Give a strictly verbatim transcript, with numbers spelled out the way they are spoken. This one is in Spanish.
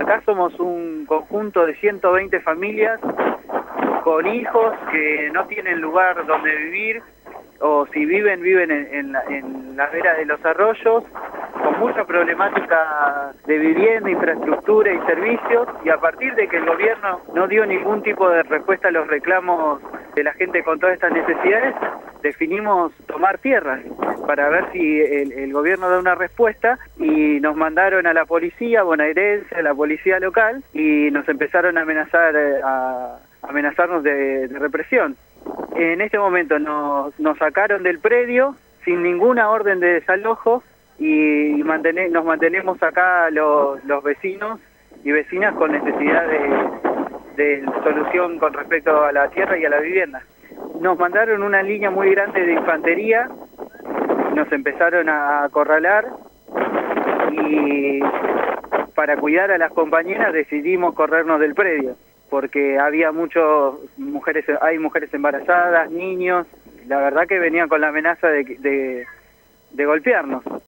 acá somos un conjunto de ciento veinte familias con hijos que no tienen lugar donde vivir, o si viven, viven en, en, la, en las veras de los arroyos, con mucha problemática de vivienda, infraestructura y servicios, y a partir de que el gobierno no dio ningún tipo de respuesta a los reclamos de la gente con todas estas necesidades, definimos tomar tierras para ver si el, el gobierno da una respuesta, y nos mandaron a la policía bonaerense, a la policía local, y nos empezaron a amenazar, a amenazarnos de, de represión. En este momento nos, nos sacaron del predio sin ninguna orden de desalojo, y mantene, nos mantenemos acá los, los vecinos y vecinas con necesidad de, de solución con respecto a la tierra y a la vivienda. Nos mandaron una línea muy grande de infantería, nos empezaron a acorralar, y para cuidar a las compañeras decidimos corrernos del predio, porque había muchas mujeres, hay mujeres embarazadas, niños, la verdad que venían con la amenaza de, de, de golpearnos.